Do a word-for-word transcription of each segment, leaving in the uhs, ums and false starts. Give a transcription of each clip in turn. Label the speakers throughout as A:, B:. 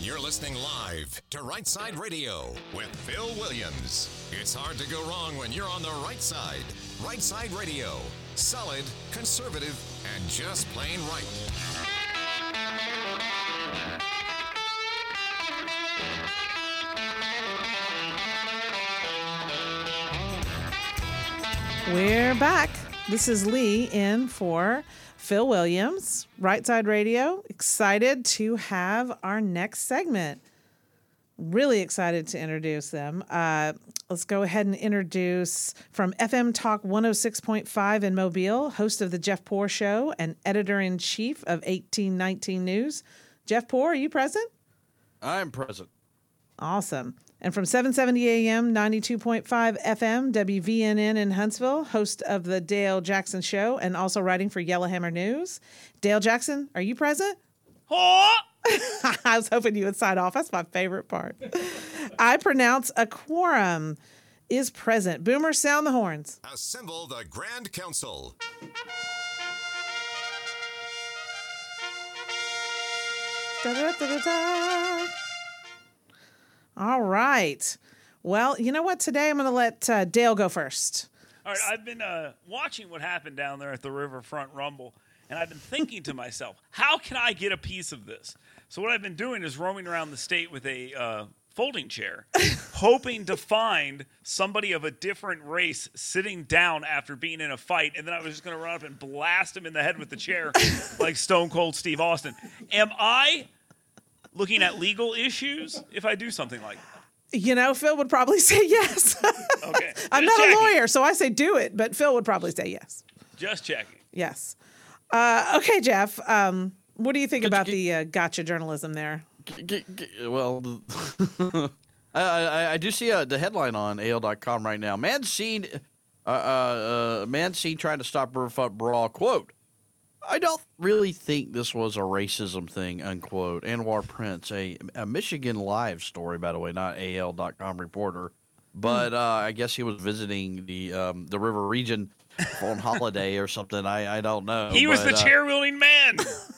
A: You're listening live to Right Side Radio with Phil Williams. It's hard to go wrong when you're on the right side. Right Side Radio. Solid, conservative, and just plain right.
B: We're back. This is Lee in for Phil Williams, Right Side Radio. Excited to have our next segment. Really excited to introduce them. Uh, let's go ahead and introduce from F M Talk one oh six point five in Mobile, host of the Jeff Poor Show and editor-in-chief of eighteen nineteen News. Jeff Poor, are you present?
C: I'm present.
B: Awesome. And from seven seventy A M, ninety-two point five F M, W V N N in Huntsville, host of the Dale Jackson Show and also writing for Yellowhammer News. Dale Jackson, are you present?
D: Oh!
B: I was hoping you would sign off. That's my favorite part. I pronounce a quorum is present. Boomer, sound the horns.
A: Assemble the Grand Council.
B: Da-da-da-da-da. All right. Well, you know what? Today I'm going to let uh, Dale go first.
D: All right, I've been uh, watching what happened down there at the Riverfront Rumble, and I've been thinking to myself, how can I get a piece of this? So what I've been doing is roaming around the state with a uh, folding chair, hoping to find somebody of a different race sitting down after being in a fight, and then I was just going to run up and blast him in the head with the chair like Stone Cold Steve Austin. Am I looking at legal issues if I do something like that?
B: You know, Phil would probably say yes.
D: Okay.
B: I'm
D: Just
B: not
D: checking.
B: a lawyer, so I say do it, but Phil would probably say yes.
D: Just checking.
B: Yes. Uh, okay, Jeff. Um, what do you think
C: Could-
B: about
C: could-
B: the uh, gotcha journalism there?
C: G- g- g- well, I, I, I do see uh, the headline on A L dot com right now. Man seen, uh, uh, uh, man seen trying to stop Riverfront brawl. Quote: I don't really think this was a racism thing. Unquote. Anwar Prince, a, a Michigan Live story, by the way, not A L dot com reporter, but uh, I guess he was visiting the um, the river region on holiday or something. I, I don't know.
D: He was
C: but,
D: the
C: uh,
D: chair wielding man.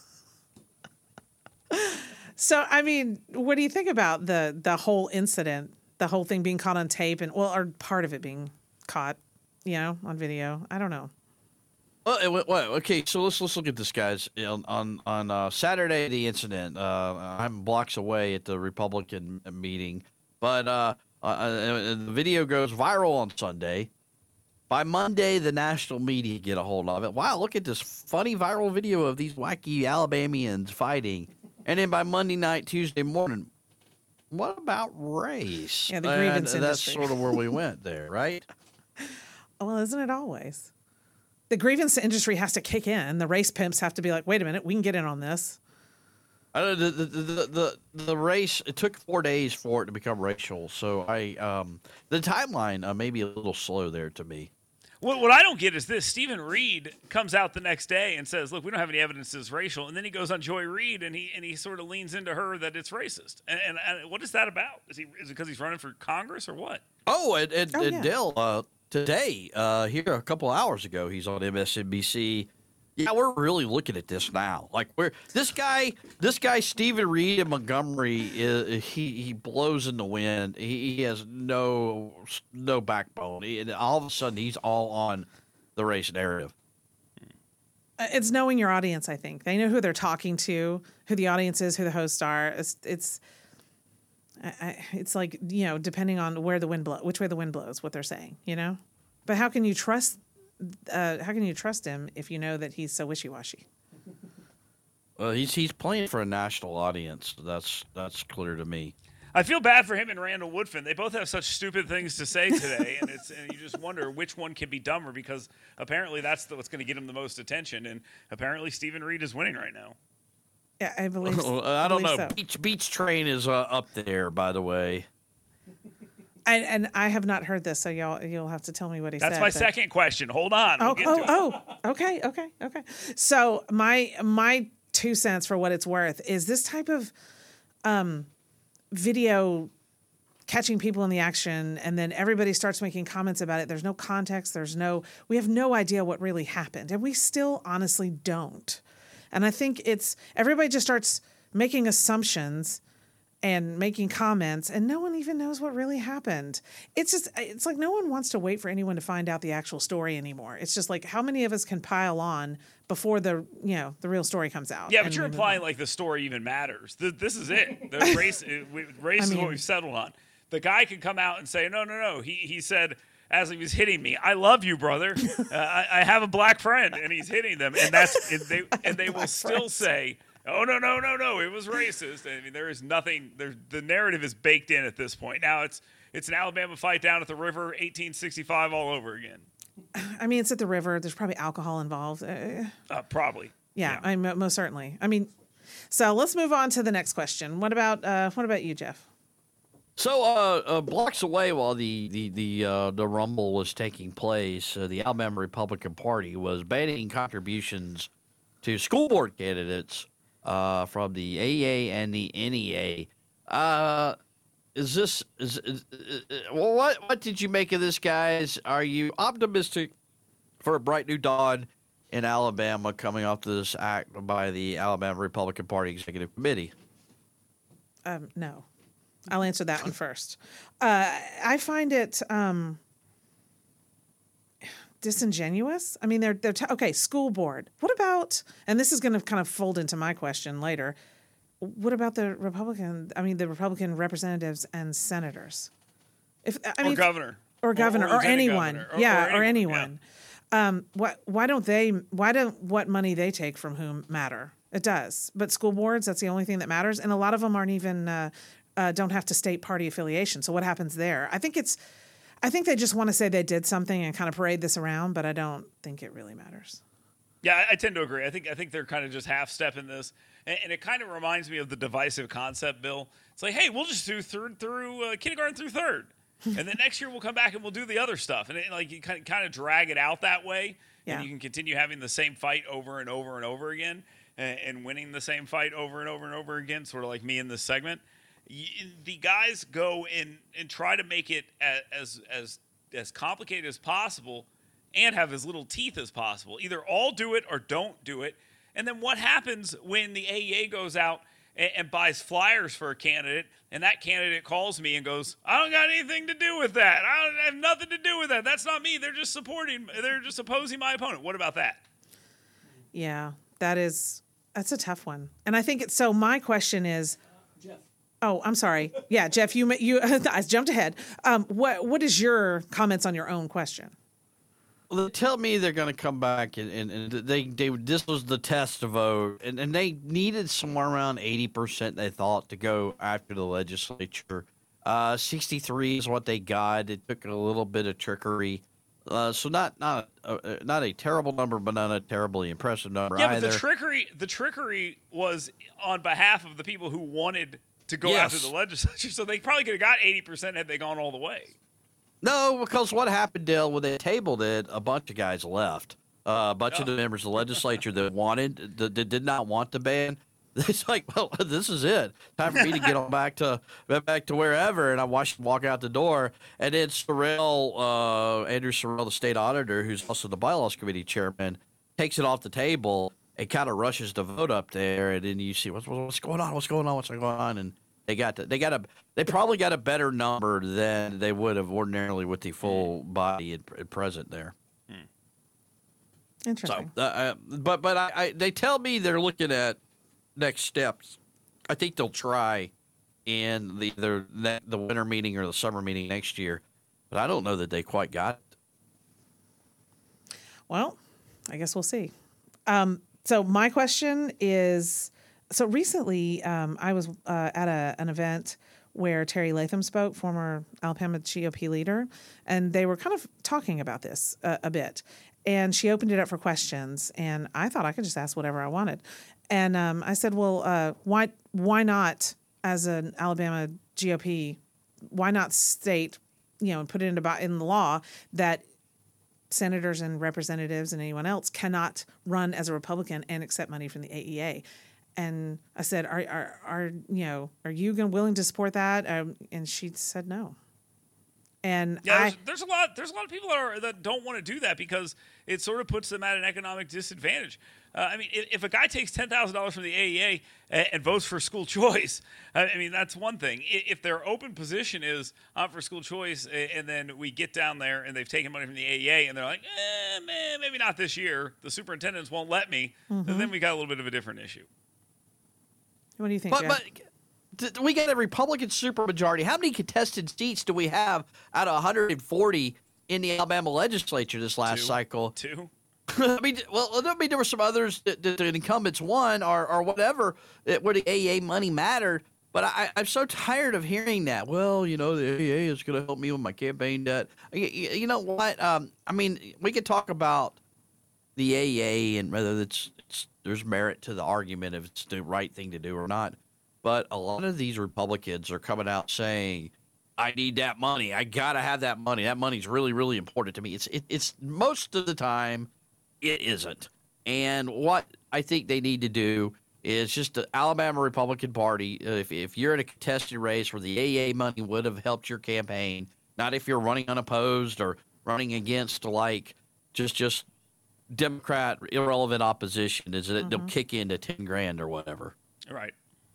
B: So, I mean, what do you think about the the whole incident, the whole thing being caught on tape, and well, or part of it being caught, you know, on video? I don't know.
C: Well, it went- well, okay, so let's let's look at this, guys. On on, on uh, Saturday, the incident. Uh, I'm blocks away at the Republican meeting, but uh, uh, uh, the video goes viral on Sunday. By Monday, the national media get a hold of it. Wow, look at this funny viral video of these wacky Alabamians fighting. And then by Monday night, Tuesday morning, what about race?
B: Yeah, the grievance
C: And that's
B: industry.
C: sort of where we went there, right?
B: Well, isn't it always? The grievance industry has to kick in. The race pimps have to be like, wait a minute, we can get in on this.
C: I don't know, the, the, the, the, the race, it took four days for it to become racial. So I, um, the timeline uh, may be a little slow there to me.
D: What, what I don't get is this. Stephen Reed comes out the next day and says, look, we don't have any evidence it's racial. And then he goes on Joy Reid and he and he sort of leans into her that it's racist. And, and, and what is that about? Is he is it because he's running for Congress or what?
C: Oh, and, and,
B: Oh,
C: and
B: yeah.
C: Dale, uh, today, uh, here a couple hours ago, he's on M S N B C. Yeah, we're really looking at this now. Like, we're this guy, this guy, Stephen Reed in Montgomery, is, he he blows in the wind. He, he has no no backbone. He, and all of a sudden, he's all on the race narrative.
B: Uh, It's knowing your audience, I think. They know who they're talking to, who the audience is, who the hosts are. It's, it's, I, I, it's like, you know, depending on where the wind blows, which way the wind blows, what they're saying, you know? But how can you trust, uh, how can you trust him if you know that he's so wishy-washy?
C: Well, he's he's playing for a national audience. That's that's clear to me.
D: I feel bad for him and Randall Woodfin. They both have such stupid things to say today, and it's and you just wonder which one can be dumber because apparently that's the, what's going to get him the most attention, and apparently Stephen Reed is winning right now.
B: Yeah, I believe so.
C: I don't know.
B: believe so.
C: Beach Beach Train is uh, up there, by the way.
B: And, and I have not heard this, so y'all, you'll have to tell me what he
D: That's
B: said.
D: my
B: but-
D: second question. Hold on. We'll
B: Oh,
D: get to
B: oh,
D: it.
B: oh, okay, okay, okay. So my my two cents for what it's worth is this type of um, video catching people in the action, and then everybody starts making comments about it. There's no context. There's no. We have no idea what really happened, and we still honestly don't. And I think it's everybody just starts making assumptions and making comments, and no one even knows what really happened. It's just, it's like no one wants to wait for anyone to find out the actual story anymore. It's just like, how many of us can pile on before the, you know, the real story comes out?
D: Yeah, but you're implying like the story even matters. Th- This is it. The race, race
B: I
D: is
B: mean-
D: what we've settled on. The guy could come out and say, no, no, no. He he said, as he was hitting me, I love you, brother. Uh, I, I have a black friend, and he's hitting them, and that's and they and they will still say, oh no, no, no, no, it was racist. I mean, there is nothing. There, the narrative is baked in at this point. Now it's it's an Alabama fight down at the river, eighteen sixty-five all over again.
B: I mean, it's at the river. There's probably alcohol involved. Uh,
D: Uh, probably.
B: yeah, I mean, most certainly. I mean, so let's move on to the next question. What about uh, what about you, Jeff?
C: So, uh, uh, blocks away while the the the uh, the rumble was taking place, uh, the Alabama Republican Party was banning contributions to school board candidates uh, from the A E A and the N E A. Uh, is this is, is, is well, what what did you make of this, guys? Are you optimistic for a bright new dawn in Alabama coming off this act by the Alabama Republican Party Executive Committee?
B: Um, no. I'll answer that one first. Uh, I find it um, disingenuous. I mean, they're they're t- okay. School board. What about? And this is going to kind of fold into my question later. What about the Republican? I mean, the Republican representatives and senators. If I mean,
D: or governor.
B: or governor, or,
D: lieutenant
B: anyone.
D: governor, or-
B: yeah,
D: or
B: or
D: anyone,
B: anyone. Um, what? Why don't they? Why don't what money they take from whom matter? It does, but school boards. That's the only thing that matters, and a lot of them aren't even. Uh, Uh, don't have to state party affiliation. So what happens there? I think it's, I think they just want to say they did something and kind of parade this around, but I don't think it really matters.
D: Yeah, I, I tend to agree. I think I think they're kind of just half stepping this, and, and it kind of reminds me of the divisive concept bill. It's like, hey, we'll just do third through uh, kindergarten through third, and then next year we'll come back and we'll do the other stuff, and it, like you kind of, kind of drag it out that way,
B: Yeah.
D: and you can continue having the same fight over and over and over again, and, and winning the same fight over and over and over again, sort of like me in this segment. The guys go and, and try to make it as as as complicated as possible and have as little teeth as possible. Either all do it or don't do it. And then what happens when the A E A goes out and, and buys flyers for a candidate, and that candidate calls me and goes, I don't got anything to do with that. I, don't, I have nothing to do with that. That's not me. They're just supporting, they're just opposing my opponent. What about that?
B: Yeah, that is, that's a tough one. And I think it's, so my question is, oh, I'm sorry. Yeah, Jeff, you you I jumped ahead. Um, what what is your comments on your own question?
C: Well, they tell me they're going to come back, and, and, and they, they this was the test vote, and, and they needed somewhere around eighty percent, they thought, to go after the legislature. Uh, sixty-three is what they got. It took a little bit of trickery. Uh, so not not uh, not a terrible number, but not a terribly impressive number
D: Yeah,
C: either.
D: but the trickery the trickery was on behalf of the people who wanted to go
C: Yes.
D: after the legislature, so they probably could have got eighty percent had they gone all the way.
C: No, because what happened, Dale, when they tabled it, a bunch of guys left. Uh, a bunch of the members of the legislature that wanted, that, that did not want the ban. It's like, well, this is it. Time for me to get on back to back to wherever. And I watched them walk out the door. And then Sorrell, uh, Andrew Sorrell, the state auditor, who's also the bylaws committee chairman, takes it off the table and kind of rushes the vote up there. And then you see what's what's going on, what's going on, what's going on, and they got to, they got a they probably got a better number than they would have ordinarily with the full body at, at present there.
B: Interesting.
C: So, uh, uh, but but I, I they tell me they're looking at next steps. I think they'll try in the either ne- the winter meeting or the summer meeting next year, but I don't know that they quite got it.
B: Well, I guess we'll see. Um, so my question is, so recently um, I was uh, at a, an event where Terry Latham spoke, former Alabama G O P leader, and they were kind of talking about this uh, a bit. And she opened it up for questions, and I thought I could just ask whatever I wanted. And um, I said, well, uh, why why not, as an Alabama G O P, why not state, you know, and put it in, about, in the law that senators and representatives and anyone else cannot run as a Republican and accept money from the A E A? And I said, are are, are you know, are you gonna, willing to support that? Um, and she said no. And
D: Yeah,
B: I,
D: there's, there's a lot. There's a lot of people that are that don't want to do that because it sort of puts them at an economic disadvantage. Uh, I mean, if, if a guy takes ten thousand dollars from the A E A and, and votes for school choice, I mean that's one thing. If their open position is I'm for school choice, and then we get down there and they've taken money from the A E A and they're like, eh, man, maybe not this year. The superintendents won't let me.
B: Mm-hmm.
D: And then we got a little bit of a different issue.
B: what do you think,
C: But,
B: Jeff?
C: but th- we got a Republican supermajority. How many contested seats do we have out of one hundred forty in the Alabama legislature this last
D: Two.
C: cycle?
D: Two.
C: I mean, well, I mean, there were some others that, that the incumbents won or, or whatever that, where the A E A money mattered. But I, I'm so tired of hearing that. Well, you know, the A E A is going to help me with my campaign debt. You, you know what? Um, I mean, we could talk about the A E A and whether it's, it's there's merit to the argument if it's the right thing to do or not. But a lot of these Republicans are coming out saying, I need that money. I got to have that money. That money's really, really important to me. It's it, it's most of the time it isn't. And what I think they need to do is just the Alabama Republican Party, if, if you're in a contested race where the A E A money would have helped your campaign, not if you're running unopposed or running against like just just Democrat irrelevant opposition, is that mm-hmm. they'll kick into ten grand or whatever.
D: Right.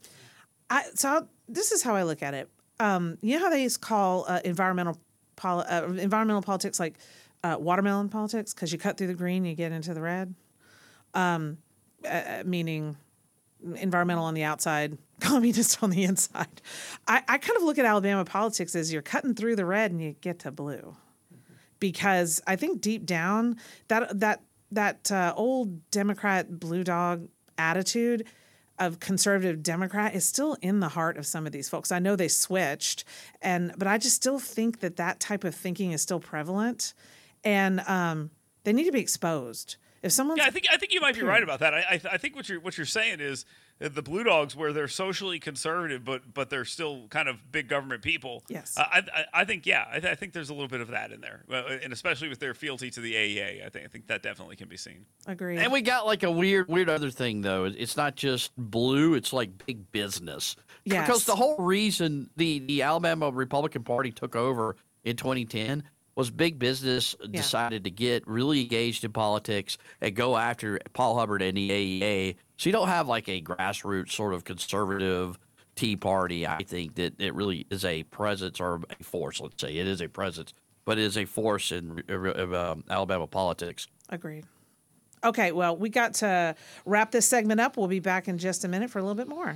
B: I, so I'll, this is how I look at it. Um, you know how they call uh, environmental poli- uh, environmental politics like uh, watermelon politics because you cut through the green, you get into the red. Um, uh, meaning environmental on the outside, communist on the inside. I, I kind of look at Alabama politics as you're cutting through the red and you get to blue, because I think deep down that that that uh, old Democrat blue dog attitude of conservative Democrat is still in the heart of some of these folks. I know they switched, and but I just still think that that type of thinking is still prevalent, and um, they need to be exposed. If someone,
D: yeah, I think I think you might be right about that. I I, th- I think what you're what you're saying is that the Blue Dogs, where they're socially conservative, but but they're still kind of big government people.
B: Yes,
D: uh, I, I I think yeah, I, th- I think there's a little bit of that in there, uh, and especially with their fealty to the A E A, I think I think that definitely can be seen.
B: Agreed.
C: And we got like a weird weird other thing though. It's not just blue; it's like big business.
B: Yes.
C: Because the whole reason the the Alabama Republican Party took over in twenty ten was big business
B: Yeah.
C: decided to get really engaged in politics and go after Paul Hubbard and the A E A. So you don't have like a grassroots sort of conservative Tea Party. I think that it really is a presence or a force. Let's say it is a presence, but it is a force in uh, um, Alabama politics.
B: Agreed. Okay, well, we got to wrap this segment up. We'll be back in just a minute for a little bit more.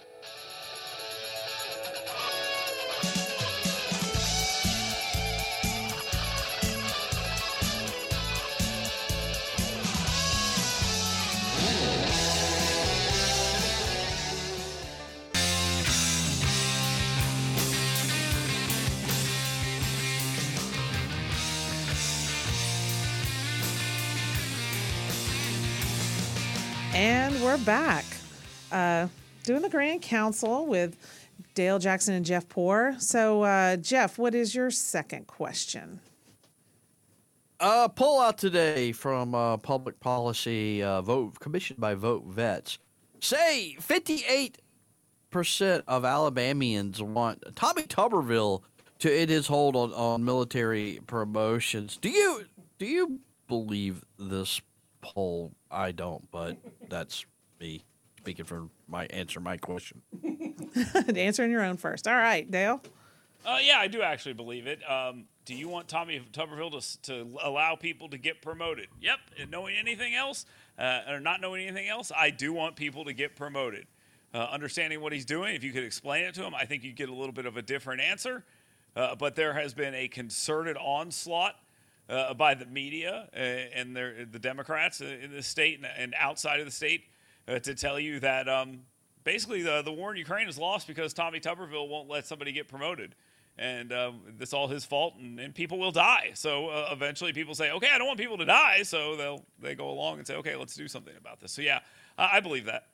B: And we're back uh, doing the Grand Council with Dale Jackson and Jeff Poore. So, uh, Jeff, what is your second question?
C: Uh, poll out today from uh, Public Policy, uh, vote commissioned by Vote Vets. Say fifty-eight percent of Alabamians want Tommy Tuberville to end his hold on, on military promotions. Do you do you believe this poll? I don't, but that's me speaking for my answer, my question.
B: Answering your own first. All right, Dale.
D: Uh, yeah, I do actually believe it. Um, do you want Tommy Tuberville to, to allow people to get promoted? Yep. And knowing anything else, uh, or not knowing anything else, I do want people to get promoted. Uh, understanding what he's doing, if you could explain it to him, I think you'd get a little bit of a different answer. Uh, but there has been a concerted onslaught uh, by the media uh, and their, the Democrats in the state and, and outside of the state uh, to tell you that um, basically the, the war in Ukraine is lost because Tommy Tuberville won't let somebody get promoted. And um, it's all his fault, and, and people will die. So uh, eventually people say, okay, I don't want people to die. So they'll they go along and say, okay, let's do something about this. So, yeah, uh, I believe that.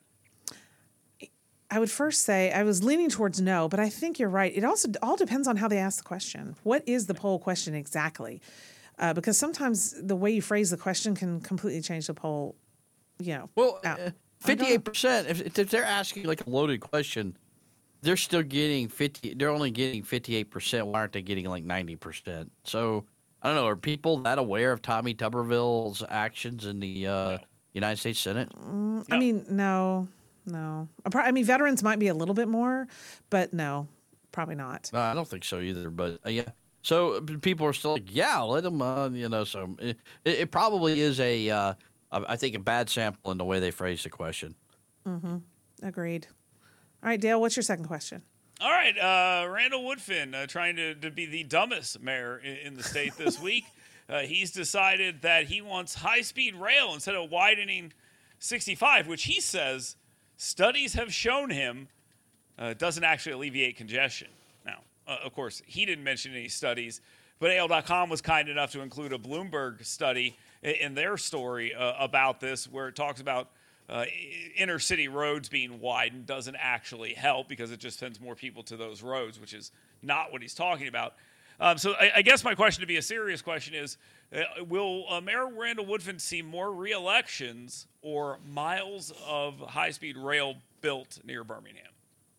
B: I would first say I was leaning towards no, but I think you're right. It also all depends on how they ask the question. What is the poll question exactly? Uh, because sometimes the way you phrase the question can completely change the poll, you know.
C: Well,
B: out.
C: uh, fifty-eight percent, if, if they're asking like a loaded question, they're still getting fifty. They're only getting fifty-eight percent. Why aren't they getting like ninety percent? So I don't know. Are people that aware of Tommy Tuberville's actions in the uh, United States Senate?
B: Mm, I mean, no, no. I mean, veterans might be a little bit more, but no, probably not.
C: No, I don't think so either. But uh, yeah. So people are still like, yeah, let them, uh, you know. So it, it probably is a, uh, I think, a bad sample in the way they phrase the question.
B: Mm-hmm. Agreed. All right, Dale, what's your second question?
D: All right, uh, Randall Woodfin, uh, trying to, to be the dumbest mayor in, in the state this week. Uh, he's decided that he wants high-speed rail instead of widening sixty-five, which he says studies have shown him uh, doesn't actually alleviate congestion. Now, uh, of course, he didn't mention any studies, but A L dot com was kind enough to include a Bloomberg study in, in their story uh, about this, where it talks about Uh, inner city roads being widened doesn't actually help because it just sends more people to those roads, which is not what he's talking about. Um, so I, I guess my question, to be a serious question, is uh, will uh, Mayor Randall Woodfin see more re-elections or miles of high-speed rail built near Birmingham?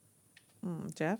B: Mm, Jeff?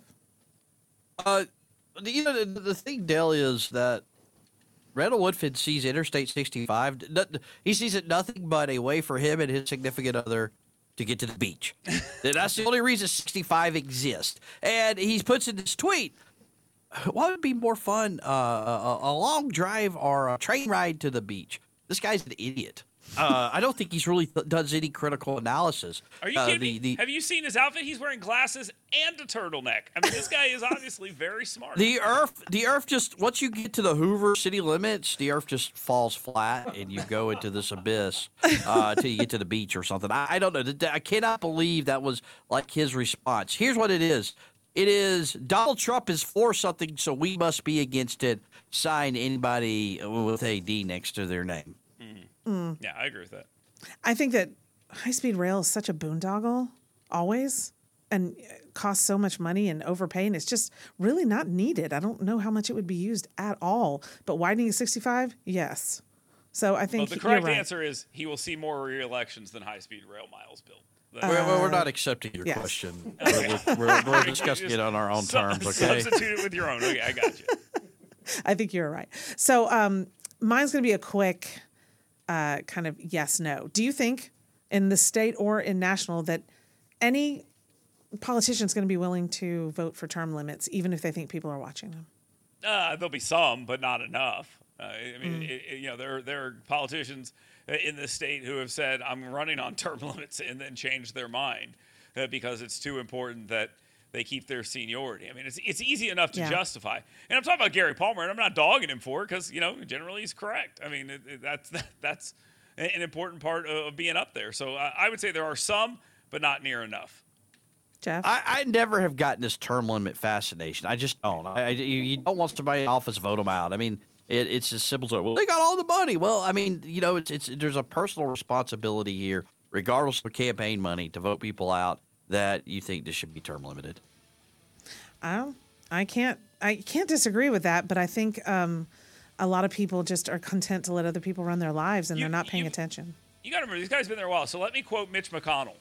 C: Uh, you know, the, the thing, Dale, is that Randall Woodfin sees Interstate sixty-five. He sees it nothing but a way for him and his significant other to get to the beach. That's the only reason sixty-five exists. And he puts in this tweet, what would be more fun, uh, a, a long drive or a train ride to the beach? This guy's an idiot. Uh, I don't think he's really th- does any critical analysis.
D: Are you
C: uh,
D: kidding
C: the,
D: me?
C: the,
D: Have you seen his outfit? He's wearing glasses and a turtleneck. I mean, this guy is obviously very smart.
C: The earth, the earth just, once you get to the Hoover city limits, the earth just falls flat and you go into this abyss uh, until you get to the beach or something. I, I don't know. I cannot believe that was like his response. Here's what it is. It is Donald Trump is for something, so we must be against it. Sign anybody with a D next to their name.
D: Mm-hmm. Mm. Yeah, I agree with that.
B: I think that high-speed rail is such a boondoggle, always, and costs so much money and overpaying. It's just really not needed. I don't know how much it would be used at all. But widening a sixty-five, yes. So I think
D: well, the correct
B: you're right.
D: answer is he will see more re-elections than high-speed rail miles built.
C: Uh, we're, we're not accepting your
B: yes.
C: question. We're, we're, we're discussing it on our own terms, okay?
D: Substitute it with your own. Okay, I got you.
B: I think you're right. So um, mine's going to be a quick uh, kind of yes-no. Do you think in the state or in national that any politician is going to be willing to vote for term limits, even if they think people are watching them?
D: Uh, there'll be some, but not enough. Uh, I mean,
B: Mm.
D: it, it, you know, there there are politicians in this state who have said, "I'm running on term limits," and then changed their mind uh, because it's too important that they keep their seniority. I mean, it's it's easy enough to
B: Yeah.
D: justify. And I'm talking about Gary Palmer, and I'm not dogging him for it because, you know, generally he's correct. I mean, it, it, that's that, that's an important part of being up there. So I, I would say there are some, but not near enough.
B: Jeff?
C: I, I never have gotten this term limit fascination. I just don't. I, I, you you don't want somebody in office vote them out. I mean, it, it's as simple as, well, they got all the money. Well, I mean, you know, it's it's there's a personal responsibility here, regardless of campaign money, to vote people out that you think this should be term limited.
B: I I can't I can't disagree with that, but I think um, a lot of people just are content to let other people run their lives, and
D: You-
B: they're not paying
D: you-
B: attention.
D: You got to remember, these guys been there a while. So let me quote Mitch McConnell.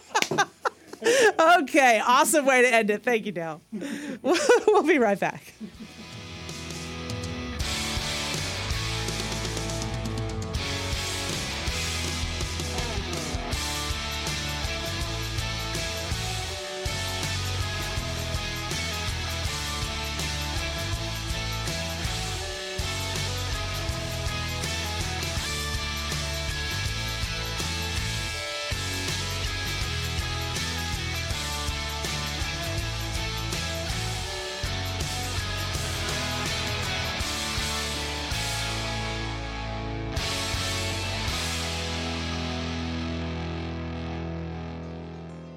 B: Okay, awesome way to end it. Thank you, Dale. We'll be right back.